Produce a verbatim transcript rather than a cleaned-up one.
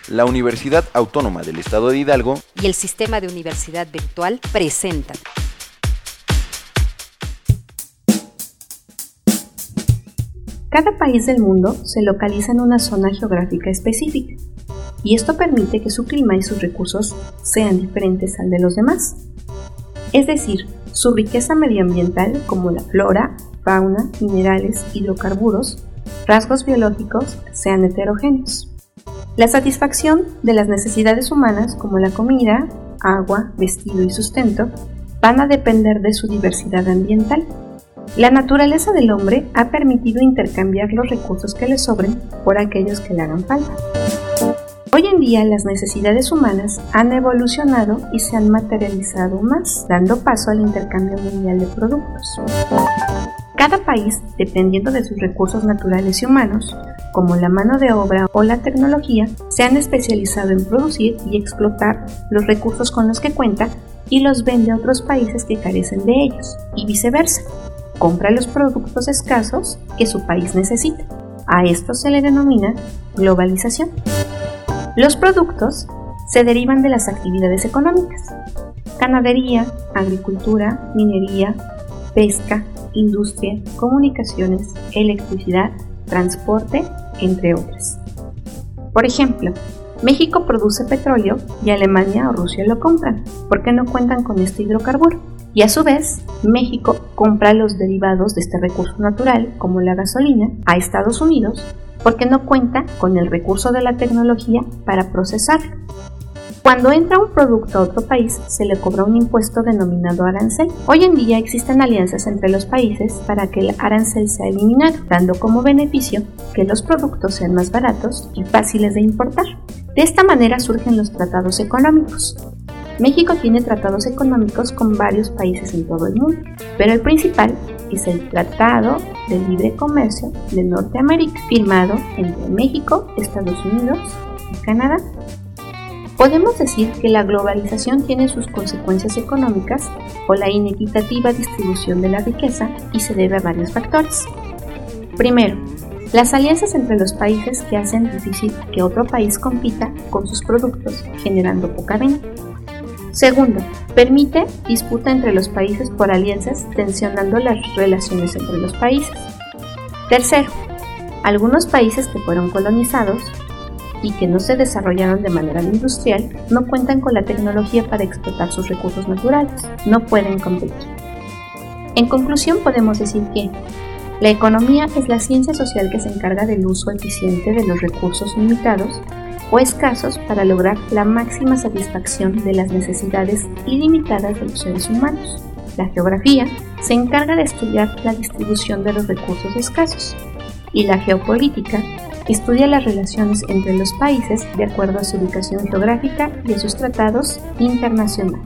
La Universidad Autónoma del Estado de Hidalgo y el Sistema de Universidad Virtual presentan Cada país del mundo se localiza en una zona geográfica específica, y esto permite que su clima y sus recursos sean diferentes al de los demás. Es decir, su riqueza medioambiental, como la flora, fauna, minerales, hidrocarburos, rasgos biológicos, sean heterogéneos. La satisfacción de las necesidades humanas, como la comida, agua, vestido y sustento, van a depender de su diversidad ambiental. La naturaleza del hombre ha permitido intercambiar los recursos que le sobren por aquellos que le hagan falta. Hoy en día las necesidades humanas han evolucionado y se han materializado más, dando paso al intercambio mundial de productos. Cada país, dependiendo de sus recursos naturales y humanos, como la mano de obra o la tecnología, se han especializado en producir y explotar los recursos con los que cuenta y los vende a otros países que carecen de ellos, y viceversa. Compra los productos escasos que su país necesita. A esto se le denomina globalización. Los productos se derivan de las actividades económicas: ganadería, agricultura, minería, pesca, industria, comunicaciones, electricidad, transporte, entre otras. Por ejemplo, México produce petróleo y Alemania o Rusia lo compran, porque no cuentan con este hidrocarburo. Y a su vez, México compra los derivados de este recurso natural, como la gasolina, a Estados Unidos, porque no cuenta con el recurso de la tecnología para procesarlo. Cuando entra un producto a otro país, se le cobra un impuesto denominado arancel. Hoy en día existen alianzas entre los países para que el arancel sea eliminado, dando como beneficio que los productos sean más baratos y fáciles de importar. De esta manera surgen los tratados económicos. México tiene tratados económicos con varios países en todo el mundo, pero el principal es el Tratado de Libre Comercio de Norteamérica, firmado entre México, Estados Unidos y Canadá. Podemos decir que la globalización tiene sus consecuencias económicas o la inequitativa distribución de la riqueza y se debe a varios factores. Primero, las alianzas entre los países que hacen difícil que otro país compita con sus productos, generando poca venta. Segundo, permite disputa entre los países por alianzas, tensionando las relaciones entre los países. Tercero, algunos países que fueron colonizados y que no se desarrollaron de manera industrial no cuentan con la tecnología para explotar sus recursos naturales, no pueden competir. En conclusión, podemos decir que la economía es la ciencia social que se encarga del uso eficiente de los recursos limitados o escasos para lograr la máxima satisfacción de las necesidades ilimitadas de los seres humanos. La geografía se encarga de estudiar la distribución de los recursos escasos, y la geopolítica estudia las relaciones entre los países de acuerdo a su ubicación geográfica y a sus tratados internacionales.